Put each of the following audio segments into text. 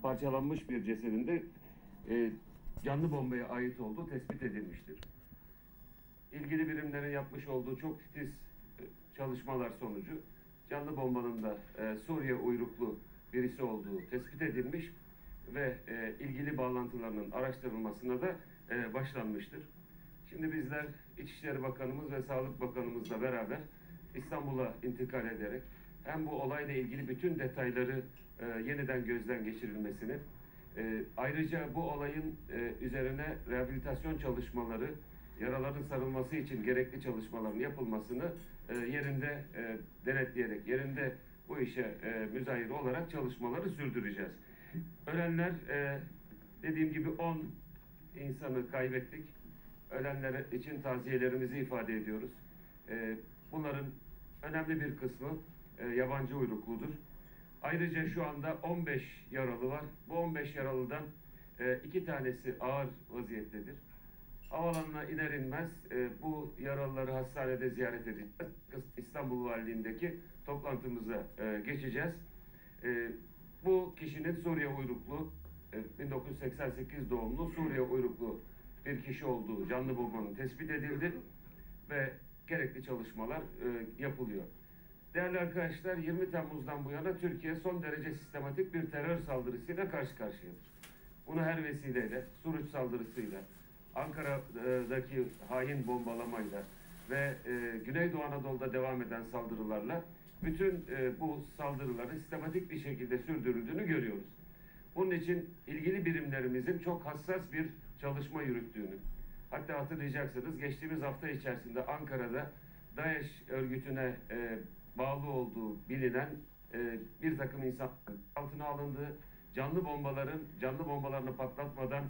parçalanmış bir cesedinde canlı bombaya ait olduğu tespit edilmiştir. İlgili birimlerin yapmış olduğu çok titiz çalışmalar sonucu canlı bombanın da Suriye uyruklu birisi olduğu tespit edilmiş ve ilgili bağlantılarının araştırılmasına da başlanmıştır. Şimdi bizler İçişleri Bakanımız ve Sağlık Bakanımızla beraber İstanbul'a intikal ederek hem bu olayla ilgili bütün detayları yeniden gözden geçirilmesini, ayrıca bu olayın üzerine rehabilitasyon çalışmaları, yaraların sarılması için gerekli çalışmaların yapılmasını yerinde denetleyerek, yerinde bu işe müzahir olarak çalışmaları sürdüreceğiz. Ölenler, dediğim gibi 10 insanı kaybettik. Ölenler için taziyelerimizi ifade ediyoruz. Bunların önemli bir kısmı yabancı uyrukludur. Ayrıca şu anda 15 yaralı var. Bu 15 yaralıdan 2 tanesi ağır vaziyettedir. Havalanına iner inmez bu yaralıları hastanede ziyaret edeceğiz. İstanbul Valiliğindeki toplantımıza geçeceğiz. Bu kişinin Suriye uyruklu, 1988 doğumlu Suriye uyruklu bir kişi olduğu canlı bombanın tespit edildi ve gerekli çalışmalar yapılıyor. Değerli arkadaşlar, 20 Temmuz'dan bu yana Türkiye son derece sistematik bir terör saldırısıyla karşı karşıyadır. Bunu her vesileyle, Suruç saldırısıyla, Ankara'daki hain bombalamayla ve Güneydoğu Anadolu'da devam eden saldırılarla bütün bu saldırıların sistematik bir şekilde sürdürüldüğünü görüyoruz. Bunun için ilgili birimlerimizin çok hassas bir çalışma yürüttüğünü, hatta hatırlayacaksınız geçtiğimiz hafta içerisinde Ankara'da DAEŞ örgütüne bağlı olduğu bilinen bir takım insan altına alındığı, canlı bombalarını patlatmadan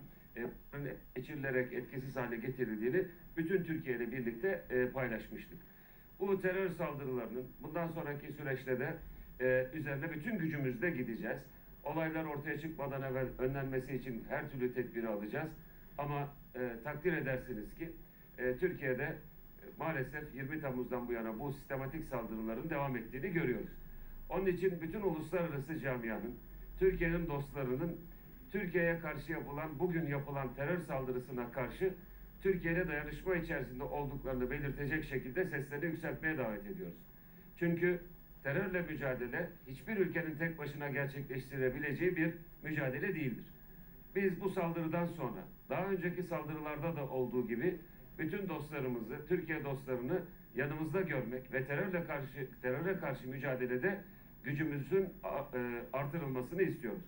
geçirilerek etkisiz hale getirildiğini bütün Türkiye ile birlikte paylaşmıştık. Bu terör saldırılarının bundan sonraki süreçte de üzerine bütün gücümüzle gideceğiz. Olaylar ortaya çıkmadan evvel önlenmesi için her türlü tedbiri alacağız. Ama takdir edersiniz ki Türkiye'de maalesef 20 Temmuz'dan bu yana bu sistematik saldırıların devam ettiğini görüyoruz. Onun için bütün uluslararası camianın, Türkiye'nin dostlarının Türkiye'ye karşı bugün yapılan terör saldırısına karşı Türkiye ile dayanışma içerisinde olduklarını belirtecek şekilde seslerini yükseltmeye davet ediyoruz. Çünkü terörle mücadele hiçbir ülkenin tek başına gerçekleştirebileceği bir mücadele değildir. Biz bu saldırıdan sonra daha önceki saldırılarda da olduğu gibi bütün dostlarımızı, Türkiye dostlarını yanımızda görmek ve teröre karşı mücadelede gücümüzün artırılmasını istiyoruz.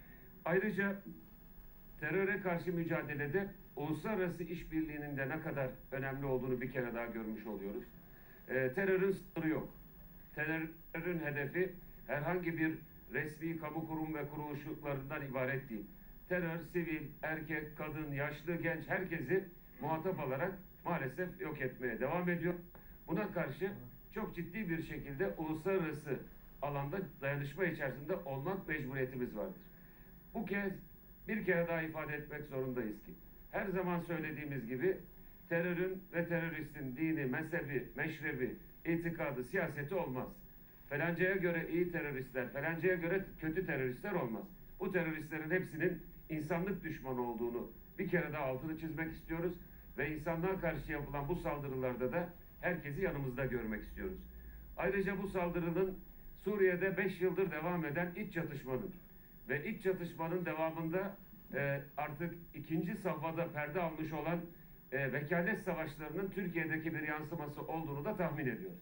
Ayrıca teröre karşı mücadelede uluslararası işbirliğinin de ne kadar önemli olduğunu bir kere daha görmüş oluyoruz. Terörün sınırı yok. Terörün hedefi herhangi bir resmi kamu kurum ve kuruluşlarından ibaret değil. Terör, sivil, erkek, kadın, yaşlı, genç herkesi muhatap alarak maalesef yok etmeye devam ediyor. Buna karşı çok ciddi bir şekilde uluslararası alanda dayanışma içerisinde olmak mecburiyetimiz vardır. Bu kez bir kere daha ifade etmek zorundayız ki her zaman söylediğimiz gibi terörün ve teröristin dini, mezhebi, meşrebi, itikadı, siyaseti olmaz. Falancaya göre iyi teröristler, falancaya göre kötü teröristler olmaz. Bu teröristlerin hepsinin insanlık düşmanı olduğunu bir kere daha altını çizmek istiyoruz ve insanlığa karşı yapılan bu saldırılarda da herkesi yanımızda görmek istiyoruz. Ayrıca bu saldırının Suriye'de 5 yıldır devam eden iç çatışmanın ve iç çatışmanın devamında artık ikinci safhada perde almış olan vekalet savaşlarının Türkiye'deki bir yansıması olduğunu da tahmin ediyoruz.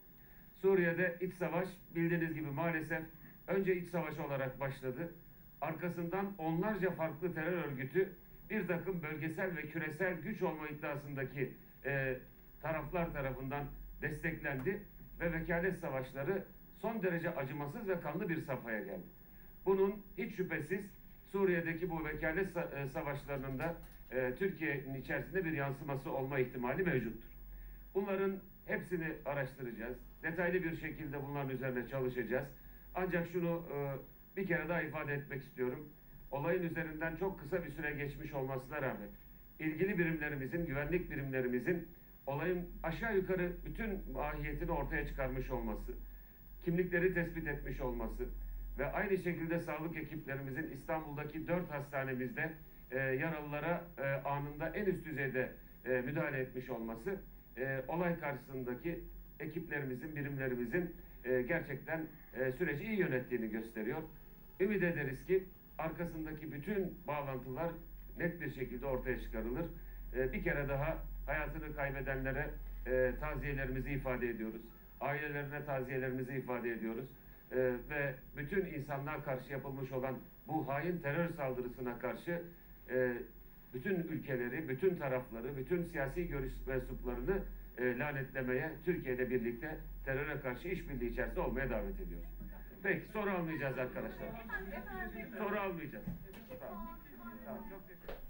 Suriye'de iç savaş bildiğiniz gibi maalesef önce iç savaş olarak başladı. Arkasından onlarca farklı terör örgütü bir takım bölgesel ve küresel güç olma iddiasındaki taraflar tarafından desteklendi ve vekalet savaşları son derece acımasız ve kanlı bir safhaya geldi. Bunun hiç şüphesiz Suriye'deki bu vekalet savaşlarının da Türkiye'nin içerisinde bir yansıması olma ihtimali mevcuttur. Bunların hepsini araştıracağız. Detaylı bir şekilde bunların üzerine çalışacağız. Ancak şunu bir kere daha ifade etmek istiyorum. Olayın üzerinden çok kısa bir süre geçmiş olmasına rağmen ilgili birimlerimizin, güvenlik birimlerimizin olayın aşağı yukarı bütün mahiyetini ortaya çıkarmış olması, kimlikleri tespit etmiş olması ve aynı şekilde sağlık ekiplerimizin İstanbul'daki 4 hastanemizde yaralılara anında en üst düzeyde müdahale etmiş olması olay karşısındaki ekiplerimizin, birimlerimizin gerçekten süreci iyi yönettiğini gösteriyor. Ümit ederiz ki arkasındaki bütün bağlantılar net bir şekilde ortaya çıkarılır. Bir kere daha hayatını kaybedenlere taziyelerimizi ifade ediyoruz. Ailelerine taziyelerimizi ifade ediyoruz. Ve bütün insanlığa karşı yapılmış olan bu hain terör saldırısına karşı bütün ülkeleri, bütün tarafları, bütün siyasi görüş mensuplarını lanetlemeye, Türkiye'yle birlikte teröre karşı işbirliği içerisinde olmaya davet ediyoruz. Peki, soru almayacağız arkadaşlar. Soru almayacağız. Tamam. Tamam, çok teşekkür ederim.